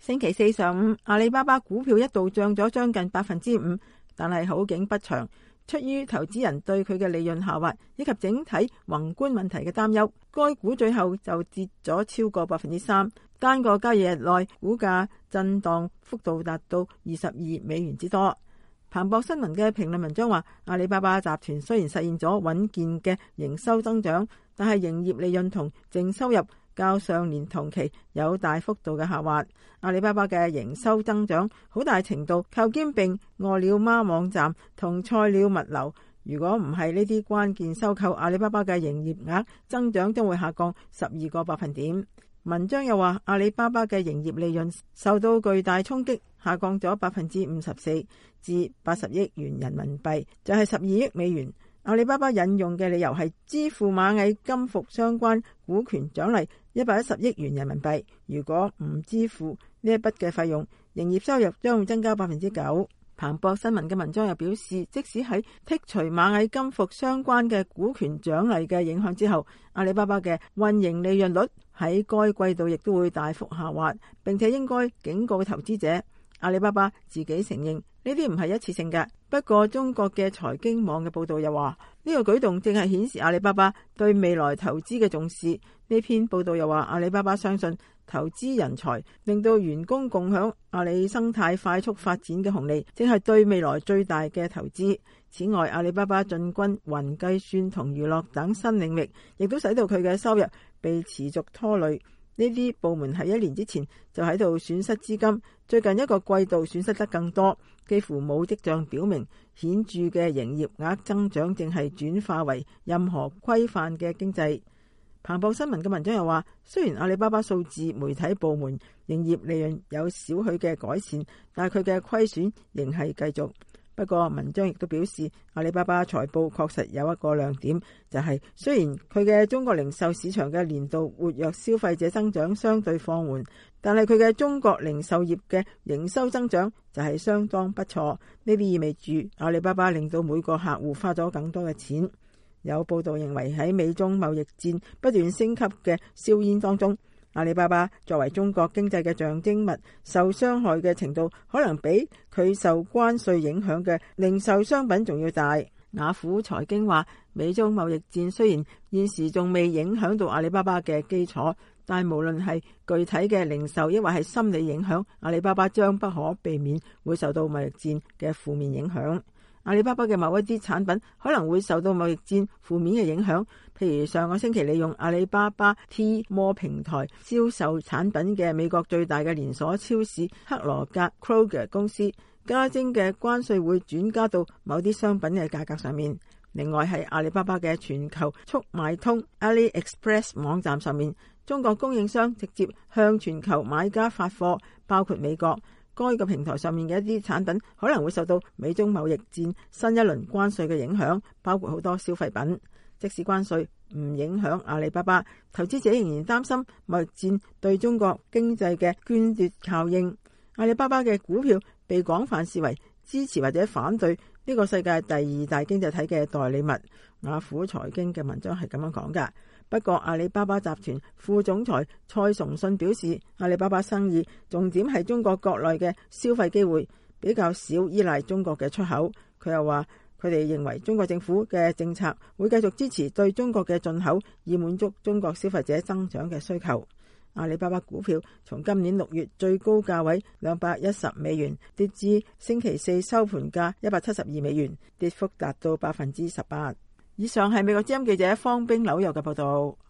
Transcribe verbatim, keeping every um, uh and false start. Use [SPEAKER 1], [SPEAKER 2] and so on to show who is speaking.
[SPEAKER 1] 星期四上午，阿里巴巴股票一度漲咗將近百分之五，但係好景不長，出於投資人對佢嘅利潤下滑以及整體宏觀問題嘅擔憂，該股最後就跌咗超過百分之三，單個交易日內股價震盪幅度達到二十二美元之多。彭博新聞嘅評論文章話，阿里巴巴集團雖然實現咗穩健嘅營收增長，但係營業利潤同淨收入較上年同期有大幅度嘅下滑。阿里巴巴嘅營收增長好大程度靠兼併餓了麼網站同菜鳥物流，如果唔係呢啲關鍵收購，阿里巴巴嘅營業額增長將會下降十二個百分點。文章又話，阿里巴巴嘅營業利潤受到巨大衝擊，下降咗百分之五十四至八十億元人民幣，就係十二億美元。阿里巴巴引用嘅理由係支付螞蟻金服相關股權獎勵一百一十億元人民幣，如果唔支付呢一筆嘅費用，營業收入將會增加百分之九。彭博新聞嘅文章又表示，即使喺剔除螞蟻金服相關嘅股權獎勵嘅影響之後，阿里巴巴嘅運營利潤率喺該季度亦都會大幅下滑，並且應該警告投資者，阿里巴巴自己承認呢啲唔係一次性嘅。不過中國嘅財經網嘅報道又話，呢個舉動正係顯示阿里巴巴對未來投資嘅重視。呢篇報道又話，阿里巴巴相信投資人才令到員工共享阿里生態快速發展嘅紅利，正係對未來最大嘅投資。此外，阿里巴巴進軍雲計算同娛樂等新領域，亦都使到佢嘅收入被持續拖累。呢啲部門喺一年之前就喺度損失資金，最近一個季度損失得更多，幾乎冇跡象表明顯著嘅營業額增長正係轉化為任何規範嘅經濟。彭博新聞嘅文章又話，雖然阿里巴巴數字媒體部門營業利潤有少許嘅改善，但係佢嘅虧損仍係繼續。不過文章亦都表示，阿里巴巴財報確實有一個亮點，就係、是、雖然佢嘅中國零售市場嘅年度活躍消費者增長相對放緩，但係佢嘅中國零售業嘅營收增長就係相當不錯。呢啲意味住阿里巴巴令到每個客戶花咗更多嘅錢。有報道認為，喺美中貿易戰不斷升級嘅硝煙當中，阿里巴巴作為中國經濟嘅象徵物，受傷害嘅程度可能比佢受關稅影響嘅零售商品仲要大。雅虎財經話，美中貿易戰雖然現時仲未影響到阿里巴巴嘅基礎，但係無論係具體嘅零售抑或係心理影響，阿里巴巴將不可避免會受到貿易戰嘅負面影響。阿里巴巴嘅某一啲產品可能會受到貿易戰負面嘅影響，譬如上個星期利用阿里巴巴 Tmall 平台銷售產品嘅美國最大嘅連鎖超市克羅格 Kroger 公司，加徵嘅關稅會轉加到某啲商品嘅價格上面。另外係阿里巴巴嘅全球速賣通 AliExpress 網站上面，中國供應商直接向全球買家發貨，包括美國。該個平台上面嘅一啲產品可能會受到美中貿易戰新一輪關稅嘅影響，包括好多消費品。即使關稅唔影響阿里巴巴，投資者仍然擔心貿易戰對中國經濟嘅捐奪效應。阿里巴巴嘅股票被廣泛視為支持或者反對呢個世界第二大經濟體嘅代理物。雅虎財經嘅文章係咁樣講㗎。不過阿里巴巴集團副總裁蔡崇信表示，阿里巴巴生意重點係中國國內嘅消費機會，比較少依賴中國嘅出口。佢又話，佢哋認為中國政府嘅政策會繼續支持對中國嘅進口，以滿足中國消費者增長嘅需求。阿里巴巴股票從今年六月最高價位兩百一十美元跌至星期四收盤價一百七十二美元，跌幅達到百分之十八。以上係美國之音記者方冰紐約嘅報道。